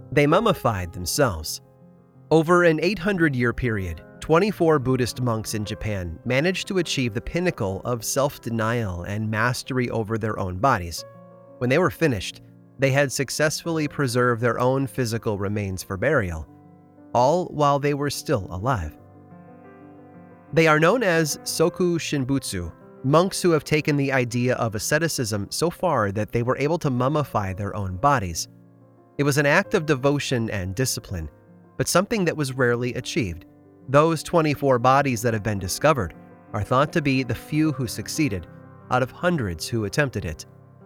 They mummified themselves. Over an 800-year period, 24 Buddhist monks in Japan managed to achieve the pinnacle of self-denial and mastery over their own bodies. When they were finished, they had successfully preserved their own physical remains for burial, all while they were still alive. They are known as Soku Shinbutsu, monks who have taken the idea of asceticism so far that they were able to mummify their own bodies. It was an act of devotion and discipline, but something that was rarely achieved. Those 24 bodies that have been discovered are thought to be the few who succeeded, out of hundreds who attempted it.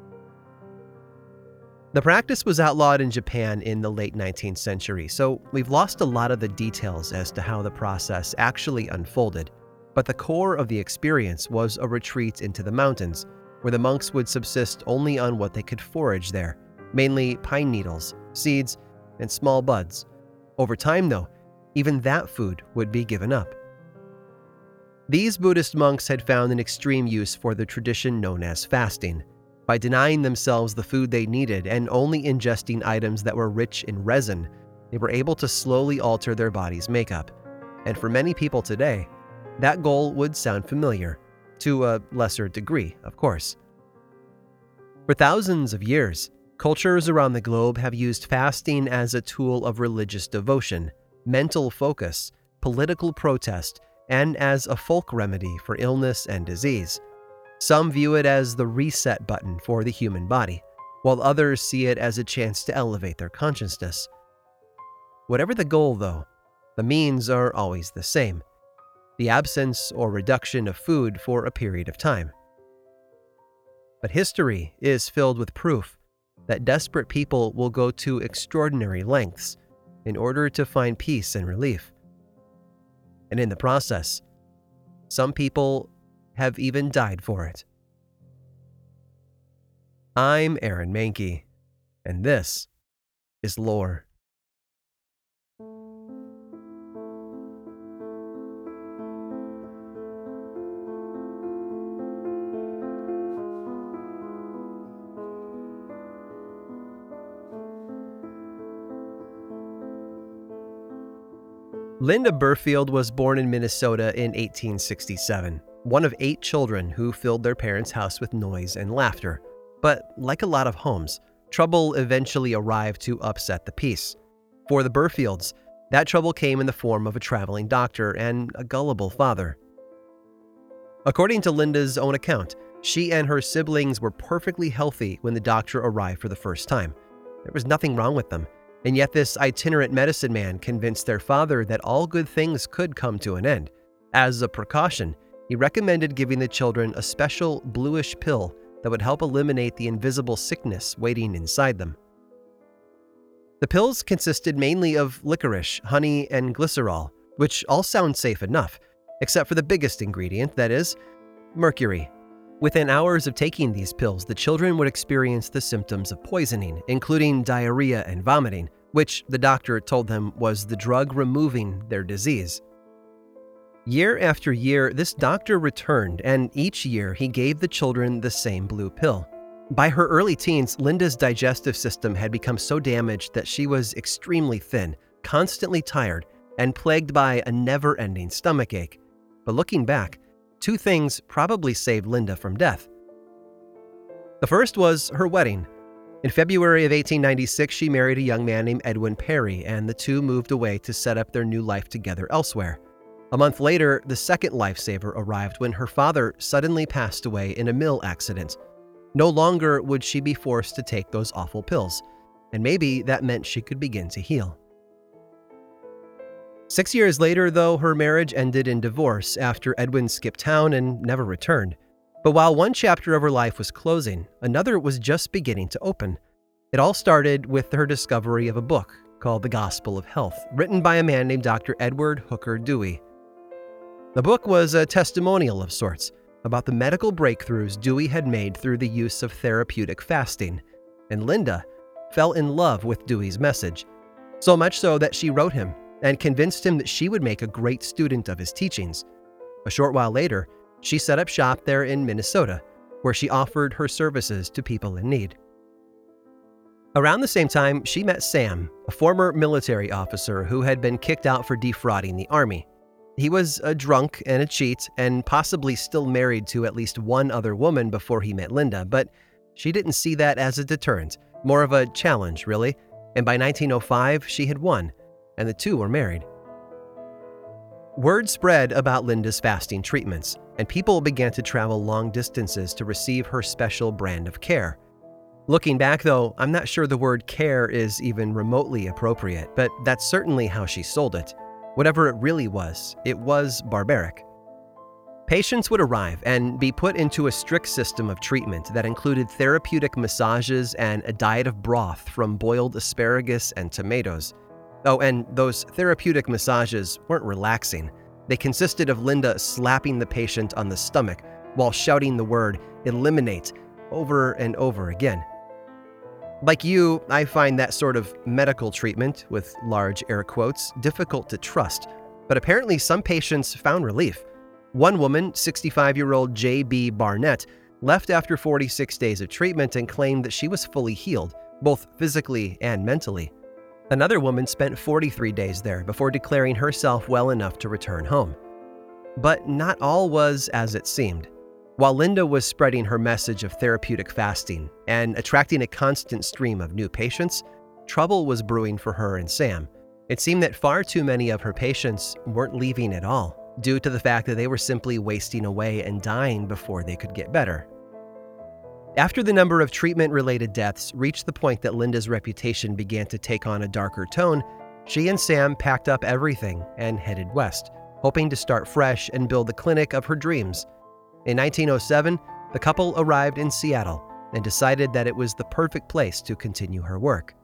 The practice was outlawed in Japan in the late 19th century, so we've lost a lot of the details as to how the process actually unfolded. But the core of the experience was a retreat into the mountains, where the monks would subsist only on what they could forage there, mainly pine needles, seeds, and small buds. Over time, though, even that food would be given up. These Buddhist monks had found an extreme use for the tradition known as fasting. By denying themselves the food they needed and only ingesting items that were rich in resin, they were able to slowly alter their body's makeup. And for many people today, that goal would sound familiar, to a lesser degree, of course. For thousands of years, cultures around the globe have used fasting as a tool of religious devotion, mental focus, political protest, and as a folk remedy for illness and disease. Some view it as the reset button for the human body, while others see it as a chance to elevate their consciousness. Whatever the goal, though, the means are always the same: the absence or reduction of food for a period of time. But history is filled with proof that desperate people will go to extraordinary lengths in order to find peace and relief. And in the process, some people have even died for it. I'm Aaron Mahnke, and this is Lore. Linda Burfield was born in Minnesota in 1867, one of 8 children who filled their parents' house with noise and laughter. But like a lot of homes, trouble eventually arrived to upset the peace. For the Burfields, that trouble came in the form of a traveling doctor and a gullible father. According to Linda's own account, she and her siblings were perfectly healthy when the doctor arrived for the first time. There was nothing wrong with them. And yet this itinerant medicine man convinced their father that all good things could come to an end. As a precaution, he recommended giving the children a special bluish pill that would help eliminate the invisible sickness waiting inside them. The pills consisted mainly of licorice, honey, and glycerol, which all sound safe enough, except for the biggest ingredient, that is, mercury. Within hours of taking these pills, the children would experience the symptoms of poisoning, including diarrhea and vomiting, which the doctor told them was the drug removing their disease. Year after year, this doctor returned, and each year he gave the children the same blue pill. By her early teens, Linda's digestive system had become so damaged that she was extremely thin, constantly tired, and plagued by a never-ending stomachache. But looking back, 2 things probably saved Linda from death. The first was her wedding. In February of 1896, she married a young man named Edwin Perry, and the two moved away to set up their new life together elsewhere. A month later, the second lifesaver arrived when her father suddenly passed away in a mill accident. No longer would she be forced to take those awful pills, and maybe that meant she could begin to heal. 6 years later, though, her marriage ended in divorce after Edwin skipped town and never returned. But while one chapter of her life was closing, another was just beginning to open. It all started with her discovery of a book called The Gospel of Health, written by a man named Dr. Edward Hooker Dewey. The book was a testimonial of sorts about the medical breakthroughs Dewey had made through the use of therapeutic fasting, and Linda fell in love with Dewey's message, so much so that she wrote him and convinced him that she would make a great student of his teachings. A short while later, she set up shop there in Minnesota, where she offered her services to people in need. Around the same time, she met Sam, a former military officer who had been kicked out for defrauding the army. He was a drunk and a cheat, and possibly still married to at least one other woman before he met Linda, but she didn't see that as a deterrent, more of a challenge, really. And by 1905, she had won, and the two were married. Word spread about Linda's fasting treatments, and people began to travel long distances to receive her special brand of care. Looking back, though, I'm not sure the word care is even remotely appropriate, but that's certainly how she sold it. Whatever it really was, it was barbaric. Patients would arrive and be put into a strict system of treatment that included therapeutic massages and a diet of broth from boiled asparagus and tomatoes. Oh, and those therapeutic massages weren't relaxing. They consisted of Linda slapping the patient on the stomach while shouting the word "eliminate" over and over again. Like you, I find that sort of medical treatment, with large air quotes, difficult to trust, but apparently some patients found relief. One woman, 65-year-old J.B. Barnett, left after 46 days of treatment and claimed that she was fully healed, both physically and mentally. Another woman spent 43 days there before declaring herself well enough to return home. But not all was as it seemed. While Linda was spreading her message of therapeutic fasting and attracting a constant stream of new patients, trouble was brewing for her and Sam. It seemed that far too many of her patients weren't leaving at all, due to the fact that they were simply wasting away and dying before they could get better. After the number of treatment-related deaths reached the point that Linda's reputation began to take on a darker tone, she and Sam packed up everything and headed west, hoping to start fresh and build the clinic of her dreams. In 1907, the couple arrived in Seattle and decided that it was the perfect place to continue her work.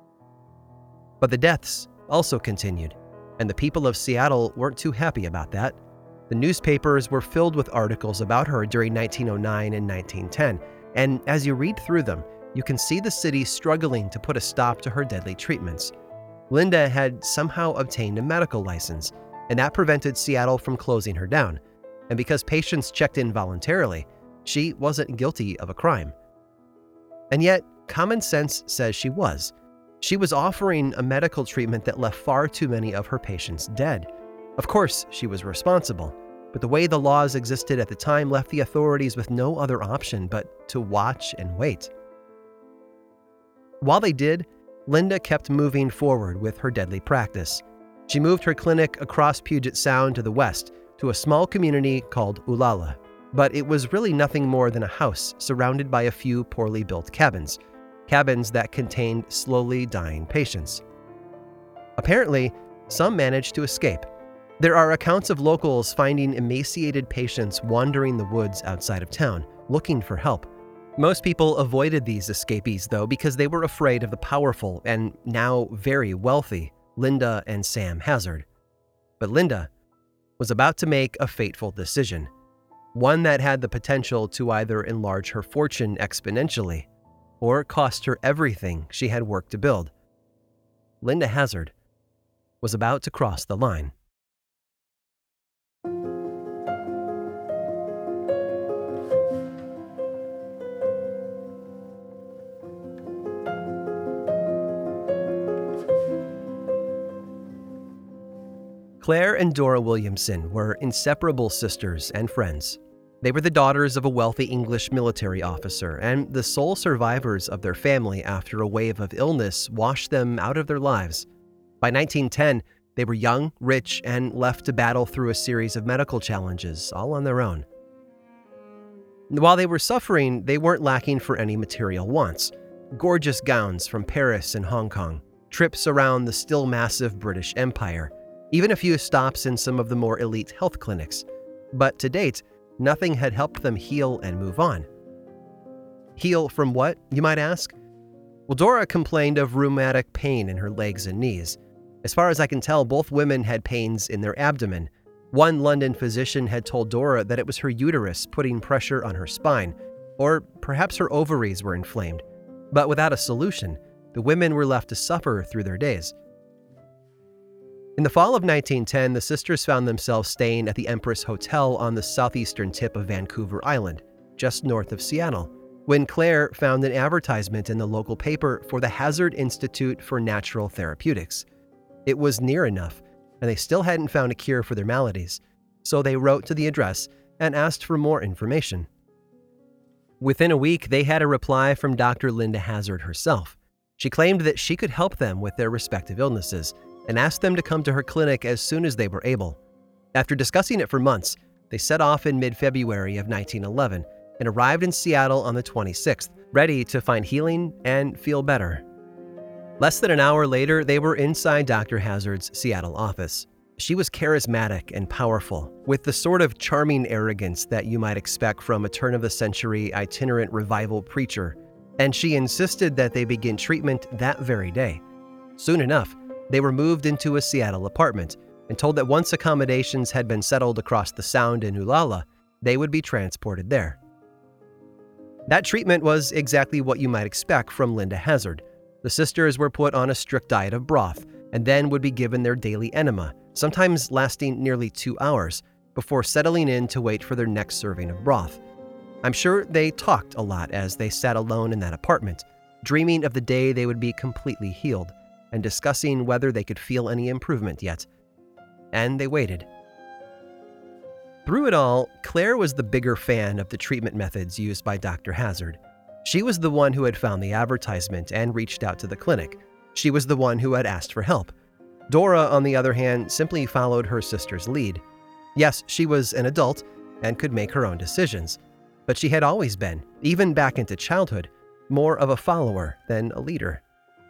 But the deaths also continued, and the people of Seattle weren't too happy about that. The newspapers were filled with articles about her during 1909 and 1910, and as you read through them, you can see the city struggling to put a stop to her deadly treatments. Linda had somehow obtained a medical license, and that prevented Seattle from closing her down. And because patients checked in voluntarily, she wasn't guilty of a crime. And yet, common sense says she was. She was offering a medical treatment that left far too many of her patients dead. Of course, she was responsible, but the way the laws existed at the time left the authorities with no other option but to watch and wait. While they did, Linda kept moving forward with her deadly practice. She moved her clinic across Puget Sound to the west, to a small community called Ulala, but it was really nothing more than a house surrounded by a few poorly built cabins that contained slowly dying patients. Apparently, some managed to escape. There are accounts of locals finding emaciated patients wandering the woods outside of town, looking for help. Most people avoided these escapees, though, because they were afraid of the powerful and now very wealthy Linda and Sam Hazard. But Linda was about to make a fateful decision, one that had the potential to either enlarge her fortune exponentially or cost her everything she had worked to build. Linda Hazard was about to cross the line. Claire and Dora Williamson were inseparable sisters and friends. They were the daughters of a wealthy English military officer and the sole survivors of their family after a wave of illness washed them out of their lives. By 1910, they were young, rich, and left to battle through a series of medical challenges, all on their own. While they were suffering, they weren't lacking for any material wants. Gorgeous gowns from Paris and Hong Kong, trips around the still massive British Empire, even a few stops in some of the more elite health clinics. But to date, nothing had helped them heal and move on. Heal from what, you might ask? Well, Dora complained of rheumatic pain in her legs and knees. As far as I can tell, both women had pains in their abdomen. One London physician had told Dora that it was her uterus putting pressure on her spine, or perhaps her ovaries were inflamed. But without a solution, the women were left to suffer through their days. In the fall of 1910, the sisters found themselves staying at the Empress Hotel on the southeastern tip of Vancouver Island, just north of Seattle. when Claire found an advertisement in the local paper for the Hazard Institute for Natural Therapeutics. It was near enough, and they still hadn't found a cure for their maladies, so they wrote to the address and asked for more information. Within a week, they had a reply from Dr. Linda Hazard herself. She claimed that she could help them with their respective illnesses and asked them to come to her clinic as soon as they were able. After discussing it for months, they set off in mid-February of 1911 and arrived in Seattle on the 26th, ready to find healing and feel better. Less than an hour later, they were inside Dr. Hazard's Seattle office. She was charismatic and powerful, with the sort of charming arrogance that you might expect from a turn-of-the-century itinerant revival preacher, and she insisted that they begin treatment that very day. Soon enough, they were moved into a Seattle apartment and told that once accommodations had been settled across the Sound in Ulala, they would be transported there. That treatment was exactly what you might expect from Linda Hazard. The sisters were put on a strict diet of broth and then would be given their daily enema, sometimes lasting nearly 2 hours, before settling in to wait for their next serving of broth. I'm sure they talked a lot as they sat alone in that apartment, dreaming of the day they would be completely healed and discussing whether they could feel any improvement yet. And they waited. Through it all, Claire was the bigger fan of the treatment methods used by Dr. Hazard. She was the one who had found the advertisement and reached out to the clinic. She was the one who had asked for help. Dora, on the other hand, simply followed her sister's lead. Yes, she was an adult and could make her own decisions, but she had always been, even back into childhood, more of a follower than a leader.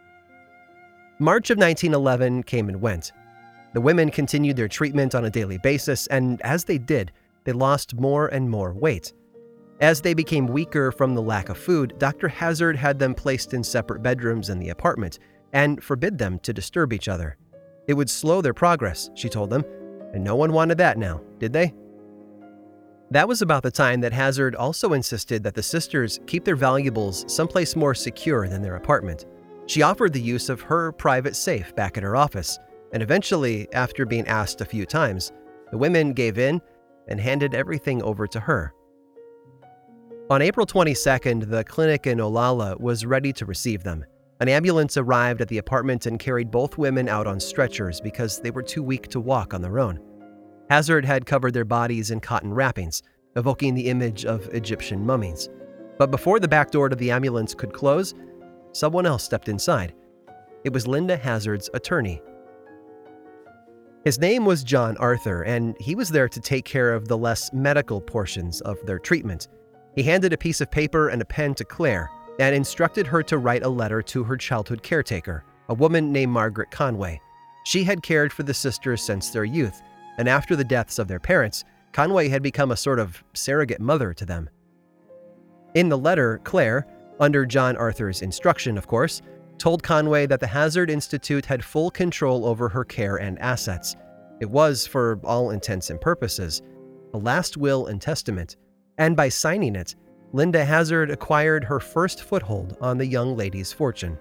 March of 1911 came and went. The women continued their treatment on a daily basis, and as they did, they lost more and more weight. As they became weaker from the lack of food, Dr. Hazard had them placed in separate bedrooms in the apartment and forbid them to disturb each other. It would slow their progress, she told them, and no one wanted that now, did they? That was about the time that Hazard also insisted that the sisters keep their valuables someplace more secure than their apartment. She offered the use of her private safe back at her office, and eventually, after being asked a few times, the women gave in and handed everything over to her. On April 22nd, the clinic in Olalla was ready to receive them. An ambulance arrived at the apartment and carried both women out on stretchers because they were too weak to walk on their own. Hazard had covered their bodies in cotton wrappings, evoking the image of Egyptian mummies. But before the back door to the ambulance could close, someone else stepped inside. It was Linda Hazard's attorney. His name was John Arthur, and he was there to take care of the less medical portions of their treatment. He handed a piece of paper and a pen to Claire and instructed her to write a letter to her childhood caretaker, a woman named Margaret Conway. She had cared for the sisters since their youth, and after the deaths of their parents, Conway had become a sort of surrogate mother to them. In the letter, Claire, under John Arthur's instruction, of course, told Conway that the Hazard Institute had full control over her care and assets. It was, for all intents and purposes, a last will and testament, and by signing it, Linda Hazard acquired her first foothold on the young lady's fortune.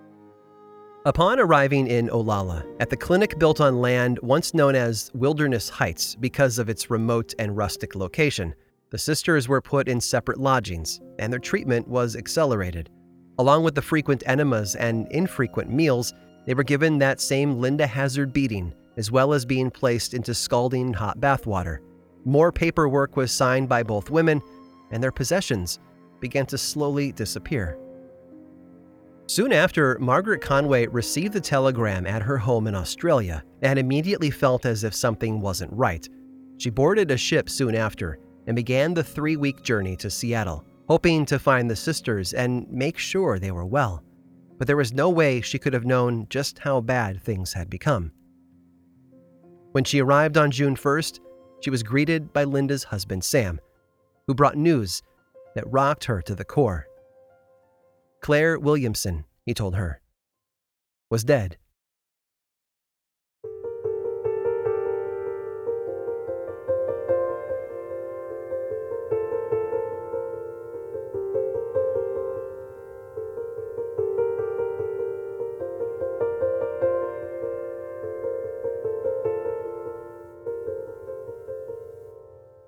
Upon arriving in Olalla, at the clinic built on land once known as Wilderness Heights because of its remote and rustic location, the sisters were put in separate lodgings, and their treatment was accelerated. Along with the frequent enemas and infrequent meals, they were given that same Linda Hazard beating, as well as being placed into scalding hot bathwater. More paperwork was signed by both women, and their possessions began to slowly disappear. Soon after, Margaret Conway received the telegram at her home in Australia and immediately felt as if something wasn't right. She boarded a ship soon after and began the 3-week journey to Seattle, hoping to find the sisters and make sure they were well. But there was no way she could have known just how bad things had become. When she arrived on June 1st, she was greeted by Linda's husband, Sam, who brought news that rocked her to the core. Claire Williamson, he told her, was dead.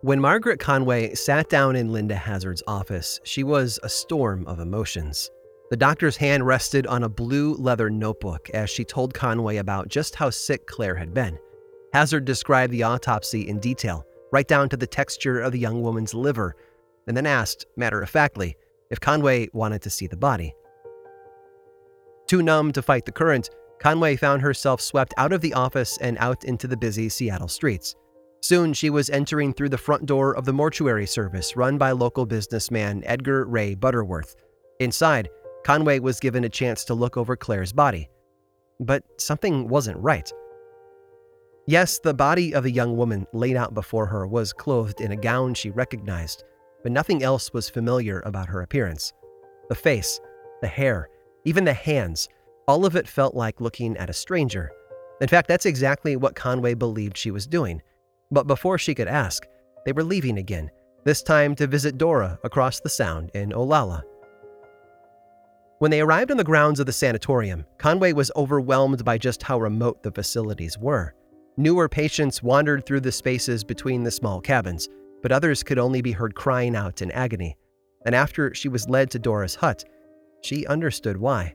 When Margaret Conway sat down in Linda Hazard's office, she was a storm of emotions. The doctor's hand rested on a blue leather notebook as she told Conway about just how sick Claire had been. Hazard described the autopsy in detail, right down to the texture of the young woman's liver, and then asked, matter-of-factly, if Conway wanted to see the body. Too numb to fight the current, Conway found herself swept out of the office and out into the busy Seattle streets. Soon, she was entering through the front door of the mortuary service run by local businessman Edgar Ray Butterworth. Inside, Conway was given a chance to look over Claire's body. But something wasn't right. Yes, the body of the young woman laid out before her was clothed in a gown she recognized, but nothing else was familiar about her appearance. The face, the hair, even the hands, all of it felt like looking at a stranger. In fact, that's exactly what Conway believed she was doing. But before she could ask, they were leaving again, this time to visit Dora across the Sound in Olalla. When they arrived on the grounds of the sanatorium, Conway was overwhelmed by just how remote the facilities were. Newer patients wandered through the spaces between the small cabins, but others could only be heard crying out in agony. And after she was led to Dora's hut, she understood why.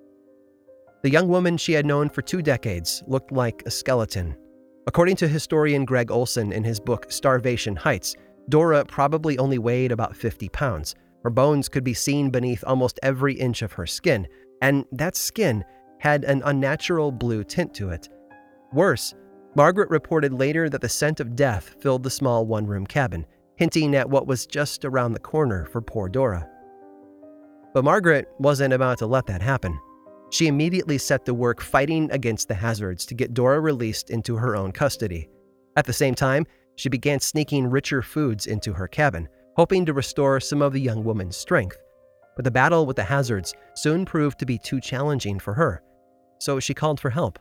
The young woman she had known for 2 decades looked like a skeleton. According to historian Greg Olson in his book Starvation Heights, Dora probably only weighed about 50 pounds. Her bones could be seen beneath almost every inch of her skin, and that skin had an unnatural blue tint to it. Worse, Margaret reported later that the scent of death filled the small one-room cabin, hinting at what was just around the corner for poor Dora. But Margaret wasn't about to let that happen. She immediately set to work fighting against the Hazards to get Dora released into her own custody. At the same time, she began sneaking richer foods into her cabin, hoping to restore some of the young woman's strength. But the battle with the Hazards soon proved to be too challenging for her, so she called for help.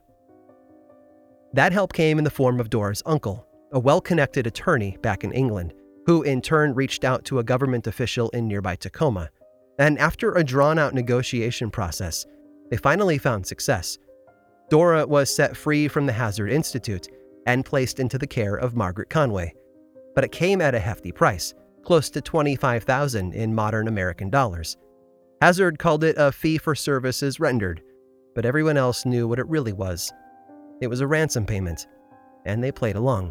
That help came in the form of Dora's uncle, a well-connected attorney back in England, who in turn reached out to a government official in nearby Tacoma. And after a drawn-out negotiation process, they finally found success. Dora was set free from the Hazard Institute and placed into the care of Margaret Conway. But it came at a hefty price, close to $25,000 in modern American dollars. Hazard called it a fee for services rendered, but everyone else knew what it really was. It was a ransom payment, and they played along.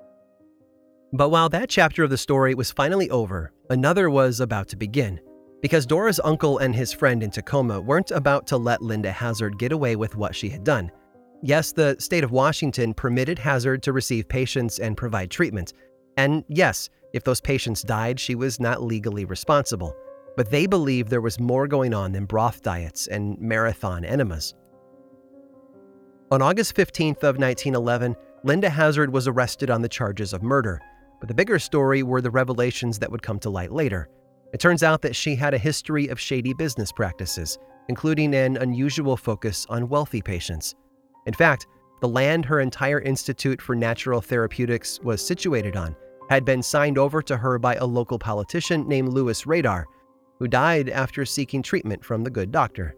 But while that chapter of the story was finally over, another was about to begin. Because Dora's uncle and his friend in Tacoma weren't about to let Linda Hazard get away with what she had done. Yes, the state of Washington permitted Hazard to receive patients and provide treatment. And yes, if those patients died, she was not legally responsible. But they believed there was more going on than broth diets and marathon enemas. On August 15th of 1911, Linda Hazard was arrested on the charges of murder. But the bigger story were the revelations that would come to light later. It turns out that she had a history of shady business practices, including an unusual focus on wealthy patients. In fact, the land her entire Institute for Natural Therapeutics was situated on had been signed over to her by a local politician named Louis Radar, who died after seeking treatment from the good doctor.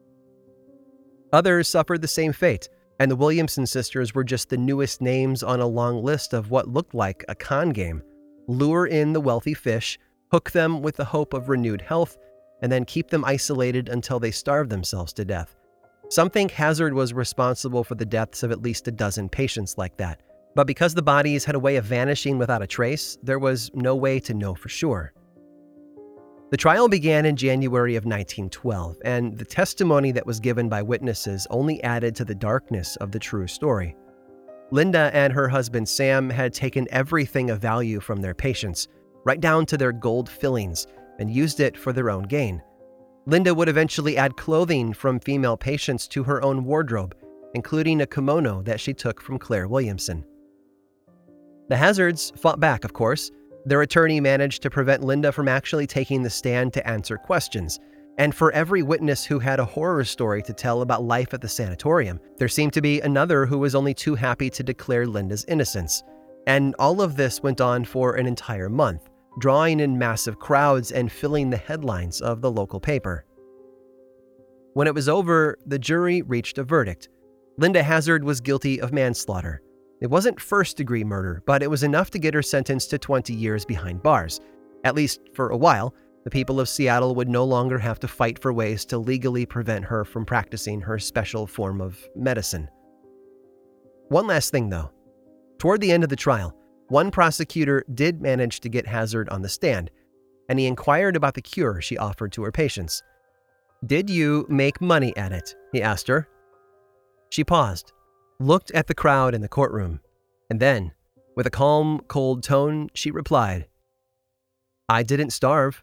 Others suffered the same fate, and the Williamson sisters were just the newest names on a long list of what looked like a con game. Lure in the wealthy fish, hook them with the hope of renewed health, and then keep them isolated until they starve themselves to death. Some think Hazard was responsible for the deaths of at least a dozen patients like that, but because the bodies had a way of vanishing without a trace, there was no way to know for sure. The trial began in January of 1912, and the testimony that was given by witnesses only added to the darkness of the true story. Linda and her husband Sam had taken everything of value from their patients, right down to their gold fillings, and used it for their own gain. Linda would eventually add clothing from female patients to her own wardrobe, including a kimono that she took from Claire Williamson. The Hazards fought back, of course. Their attorney managed to prevent Linda from actually taking the stand to answer questions. And for every witness who had a horror story to tell about life at the sanatorium, there seemed to be another who was only too happy to declare Linda's innocence. And all of this went on for an entire month, drawing in massive crowds and filling the headlines of the local paper. When it was over, the jury reached a verdict. Linda Hazard was guilty of manslaughter. It wasn't first-degree murder, but it was enough to get her sentenced to 20 years behind bars. At least for a while, the people of Seattle would no longer have to fight for ways to legally prevent her from practicing her special form of medicine. One last thing, though. Toward the end of the trial, one prosecutor did manage to get Hazard on the stand, and he inquired about the cure she offered to her patients. "Did you make money at it?" he asked her. She paused, looked at the crowd in the courtroom, and then, with a calm, cold tone, she replied, "I didn't starve."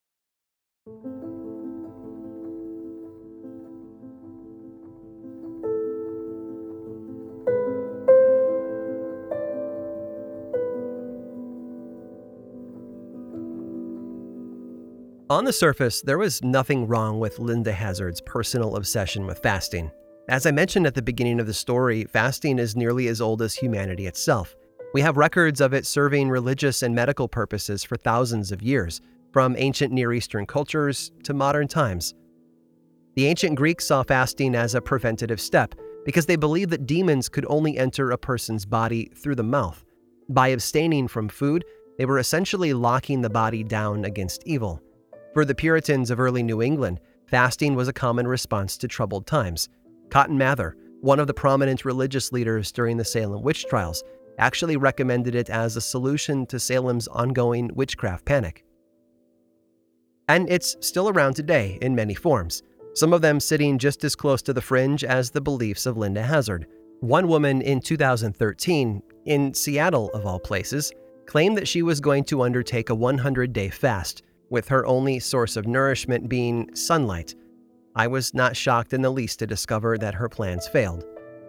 On the surface, there was nothing wrong with Linda Hazard's personal obsession with fasting. As I mentioned at the beginning of the story, fasting is nearly as old as humanity itself. We have records of it serving religious and medical purposes for thousands of years, from ancient Near Eastern cultures to modern times. The ancient Greeks saw fasting as a preventative step because they believed that demons could only enter a person's body through the mouth. By abstaining from food, they were essentially locking the body down against evil. For the Puritans of early New England, fasting was a common response to troubled times. Cotton Mather, one of the prominent religious leaders during the Salem witch trials, actually recommended it as a solution to Salem's ongoing witchcraft panic. And it's still around today in many forms, some of them sitting just as close to the fringe as the beliefs of Linda Hazard. One woman in 2013, in Seattle of all places, claimed that she was going to undertake a 100-day fast, with her only source of nourishment being sunlight. I was not shocked in the least to discover that her plans failed.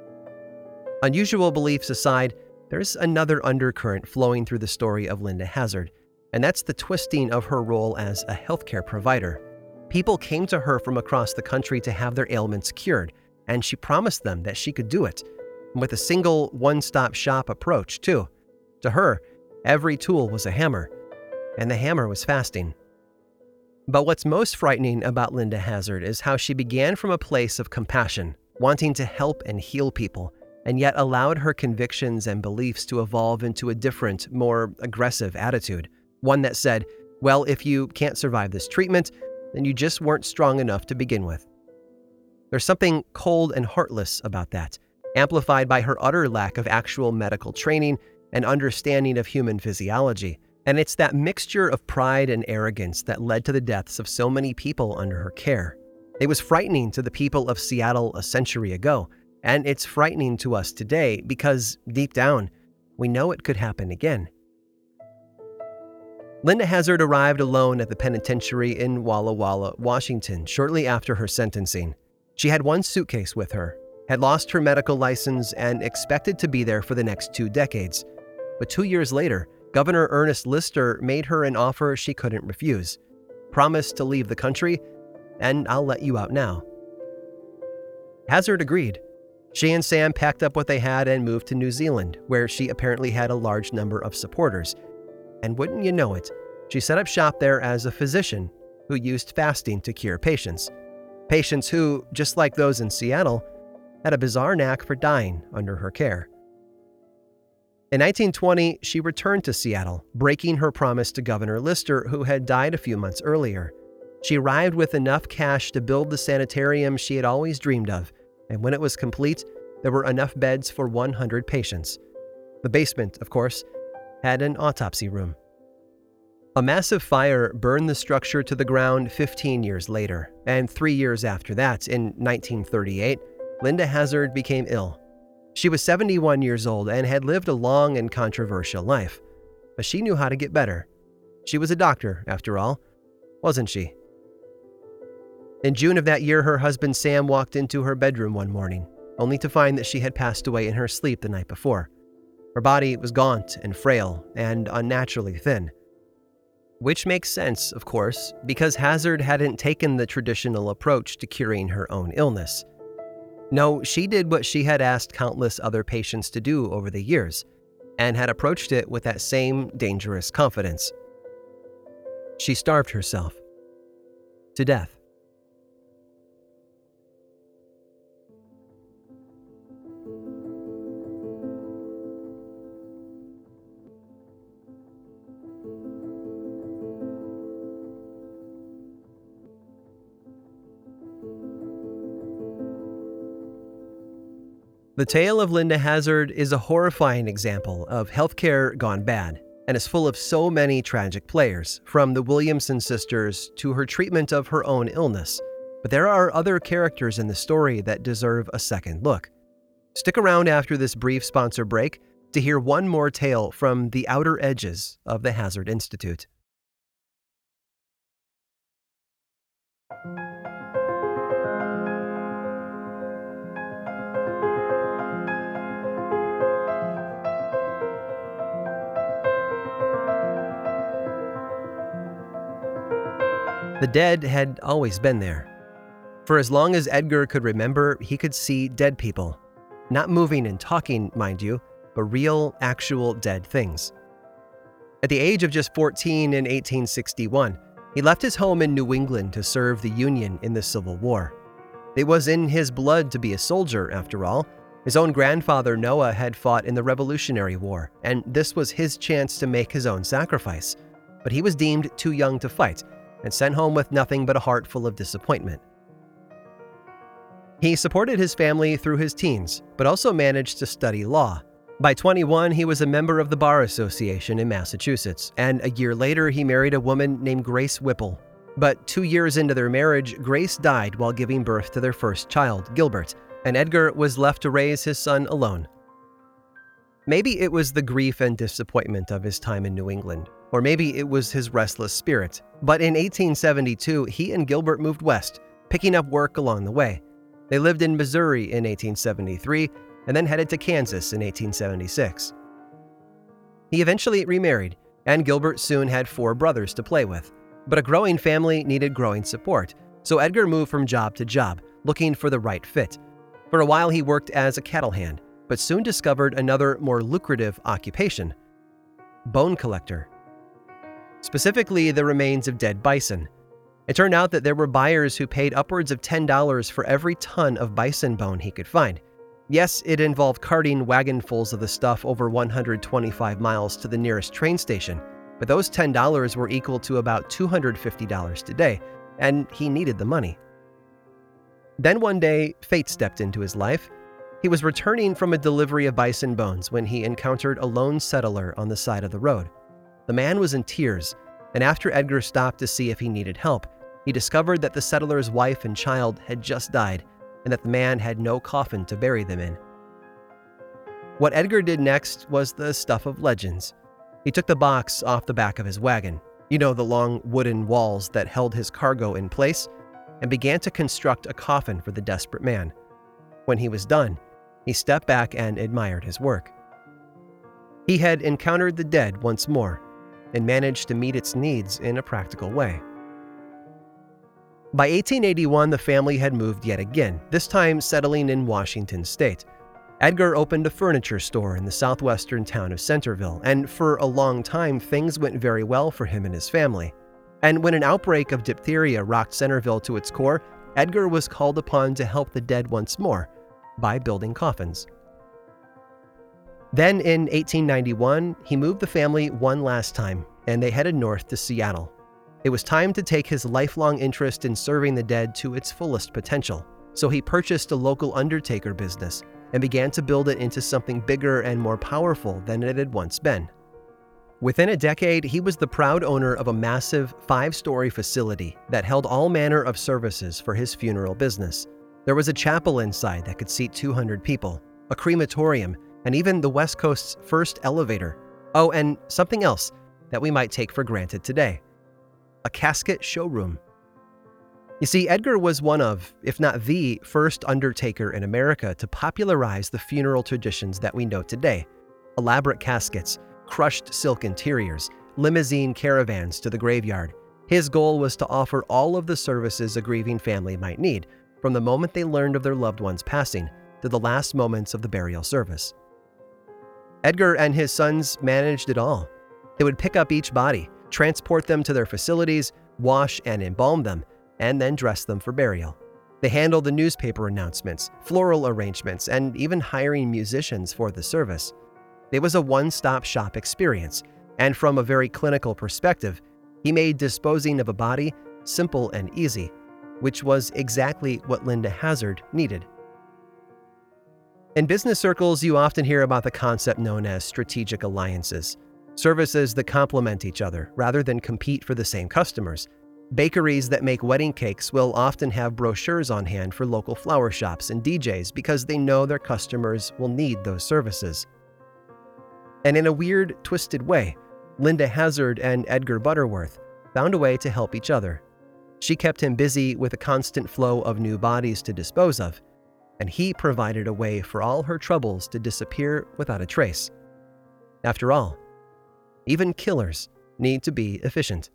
Unusual beliefs aside, there's another undercurrent flowing through the story of Linda Hazard, and that's the twisting of her role as a healthcare provider. People came to her from across the country to have their ailments cured, and she promised them that she could do it, with a single one-stop shop approach, too. To her, every tool was a hammer, and the hammer was fasting. But what's most frightening about Linda Hazard is how she began from a place of compassion, wanting to help and heal people, and yet allowed her convictions and beliefs to evolve into a different, more aggressive attitude. One that said, well, if you can't survive this treatment, then you just weren't strong enough to begin with. There's something cold and heartless about that, amplified by her utter lack of actual medical training and understanding of human physiology. And it's that mixture of pride and arrogance that led to the deaths of so many people under her care. It was frightening to the people of Seattle a century ago, and it's frightening to us today because, deep down, we know it could happen again. Linda Hazard arrived alone at the penitentiary in Walla Walla, Washington, shortly after her sentencing. She had one suitcase with her, had lost her medical license, and expected to be there for the next 2 decades. But 2 years later, Governor Ernest Lister made her an offer she couldn't refuse. Promise to leave the country, and I'll let you out now. Hazard agreed. She and Sam packed up what they had and moved to New Zealand, where she apparently had a large number of supporters. And wouldn't you know it, she set up shop there as a physician who used fasting to cure patients. Patients who, just like those in Seattle, had a bizarre knack for dying under her care. In 1920, she returned to Seattle, breaking her promise to Governor Lister, who had died a few months earlier. She arrived with enough cash to build the sanitarium she had always dreamed of, and when it was complete, there were enough beds for 100 patients. The basement, of course, had an autopsy room. A massive fire burned the structure to the ground 15 years later, and 3 years after that, in 1938, Linda Hazard became ill. She was 71 years old and had lived a long and controversial life, but she knew how to get better. She was a doctor, after all, wasn't she? In June of that year, her husband Sam walked into her bedroom one morning, only to find that she had passed away in her sleep the night before. Her body was gaunt and frail and unnaturally thin. Which makes sense, of course, because Hazard hadn't taken the traditional approach to curing her own illness. No, she did what she had asked countless other patients to do over the years, and had approached it with that same dangerous confidence. She starved herself to death. The tale of Linda Hazard is a horrifying example of healthcare gone bad, and is full of so many tragic players, from the Williamson sisters to her treatment of her own illness. But there are other characters in the story that deserve a second look. Stick around after this brief sponsor break to hear one more tale from the outer edges of the Hazard Institute. The dead had always been there. For as long as Edgar could remember, he could see dead people. Not moving and talking, mind you, but real, actual dead things. At the age of just 14 in 1861, he left his home in New England to serve the Union in the Civil War. It was in his blood to be a soldier, after all. His own grandfather, Noah, had fought in the Revolutionary War, and this was his chance to make his own sacrifice. But he was deemed too young to fight, and sent home with nothing but a heart full of disappointment. He supported his family through his teens, but also managed to study law. By 21, he was a member of the Bar Association in Massachusetts, and a year later he married a woman named Grace Whipple. But 2 years into their marriage, Grace died while giving birth to their first child, Gilbert, and Edgar was left to raise his son alone. Maybe it was the grief and disappointment of his time in New England, or maybe it was his restless spirit. But in 1872, he and Gilbert moved west, picking up work along the way. They lived in Missouri in 1873 and then headed to Kansas in 1876. He eventually remarried, and Gilbert soon had 4 brothers to play with. But a growing family needed growing support, so Edgar moved from job to job, looking for the right fit. For a while he worked as a cattle hand, but soon discovered another, more lucrative occupation: bone collector. Specifically, the remains of dead bison. It turned out that there were buyers who paid upwards of $10 for every ton of bison bone he could find. Yes, it involved carting wagonfuls of the stuff over 125 miles to the nearest train station, but those $10 were equal to about $250 today, and he needed the money. Then one day, fate stepped into his life. He was returning from a delivery of bison bones when he encountered a lone settler on the side of the road. The man was in tears, and after Edgar stopped to see if he needed help, he discovered that the settler's wife and child had just died, and that the man had no coffin to bury them in. What Edgar did next was the stuff of legends. He took the box off the back of his wagon, the long wooden walls that held his cargo in place, and began to construct a coffin for the desperate man. When he was done, he stepped back and admired his work. He had encountered the dead once more, and managed to meet its needs in a practical way. By 1881, the family had moved yet again, this time settling in Washington state. Edgar opened a furniture store in the southwestern town of Centerville, and for a long time things went very well for him and his family. And when an outbreak of diphtheria rocked Centerville to its core, Edgar was called upon to help the dead once more by building coffins. Then in 1891, he moved the family one last time, and they headed north to Seattle. It was time to take his lifelong interest in serving the dead to its fullest potential, so he purchased a local undertaker business and began to build it into something bigger and more powerful than it had once been. Within a decade, he was the proud owner of a massive 5-story facility that held all manner of services for his funeral business. There was a chapel inside that could seat 200 people, a crematorium, and even the West Coast's first elevator. Oh, and something else that we might take for granted today: a casket showroom. You see, Edgar was one of, if not the, first undertaker in America to popularize the funeral traditions that we know today. Elaborate caskets, crushed silk interiors, limousine caravans to the graveyard. His goal was to offer all of the services a grieving family might need, from the moment they learned of their loved one's passing to the last moments of the burial service. Edgar and his sons managed it all. They would pick up each body, transport them to their facilities, wash and embalm them, and then dress them for burial. They handled the newspaper announcements, floral arrangements, and even hiring musicians for the service. It was a one-stop shop experience, and from a very clinical perspective, he made disposing of a body simple and easy, which was exactly what Linda Hazard needed. In business circles, you often hear about the concept known as strategic alliances, services that complement each other rather than compete for the same customers. Bakeries that make wedding cakes will often have brochures on hand for local flower shops and DJs because they know their customers will need those services. And in a weird, twisted way, Linda Hazard and Edgar Butterworth found a way to help each other. She kept him busy with a constant flow of new bodies to dispose of, and he provided a way for all her troubles to disappear without a trace. After all, even killers need to be efficient.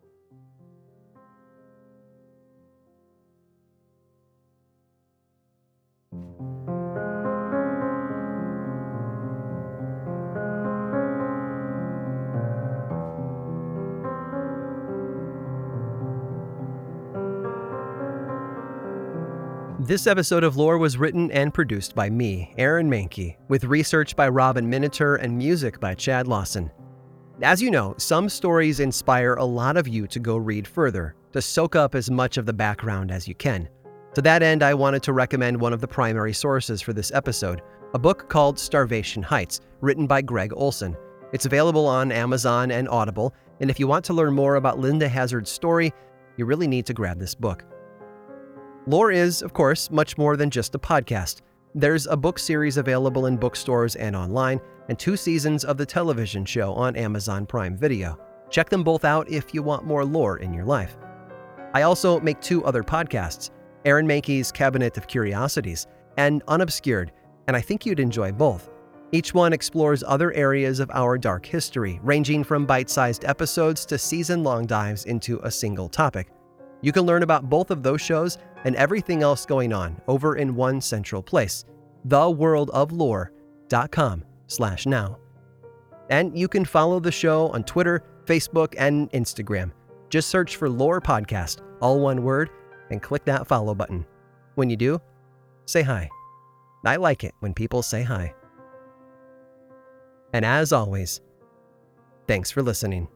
This episode of Lore was written and produced by me, Aaron Mahnke, with research by Robin Miniter and music by Chad Lawson. As you know, some stories inspire a lot of you to go read further, to soak up as much of the background as you can. To that end, I wanted to recommend one of the primary sources for this episode, a book called Starvation Heights, written by Greg Olson. It's available on Amazon and Audible, and if you want to learn more about Linda Hazard's story, you really need to grab this book. Lore is, of course, much more than just a podcast. There's a book series available in bookstores and online, and 2 seasons of the television show on Amazon Prime Video. Check them both out if you want more lore in your life. I also make 2 other podcasts, Aaron Mahnke's Cabinet of Curiosities and Unobscured, and I think you'd enjoy both. Each one explores other areas of our dark history, ranging from bite-sized episodes to season-long dives into a single topic. You can learn about both of those shows and everything else going on over in one central place, theworldoflore.com/now. And you can follow the show on Twitter, Facebook, and Instagram. Just search for Lore Podcast, all one word, and click that follow button. When you do, say hi. I like it when people say hi. And as always, thanks for listening.